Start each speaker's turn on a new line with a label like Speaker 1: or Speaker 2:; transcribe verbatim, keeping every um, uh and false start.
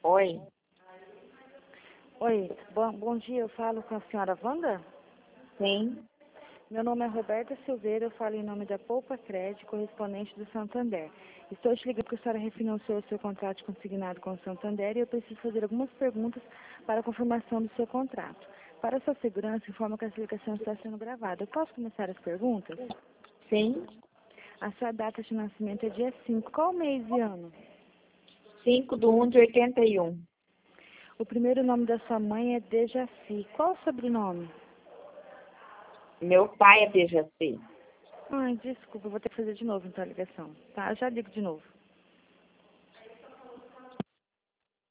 Speaker 1: Oi,
Speaker 2: Oi, bom, bom dia, eu falo com a senhora Wanda?
Speaker 1: sim,
Speaker 2: Meu nome é Roberta Silveira, eu falo em nome da Poupa Crédito, correspondente do Santander. Estou te ligando porque a senhora refinanciou o seu contrato consignado com o Santander e eu preciso fazer algumas perguntas para a confirmação do seu contrato. Para sua segurança, informo que essa ligação está sendo gravada. Eu posso começar as perguntas?
Speaker 1: sim,
Speaker 2: A sua data de nascimento é dia cinco. Qual mês e ano?
Speaker 1: cinco de um de oitenta e um.
Speaker 2: O primeiro nome da sua mãe é Dejaci. Qual o sobrenome?
Speaker 1: Meu pai é Dejaci.
Speaker 2: Ai, desculpa, vou ter que fazer de novo então a ligação. Tá, eu já ligo de novo.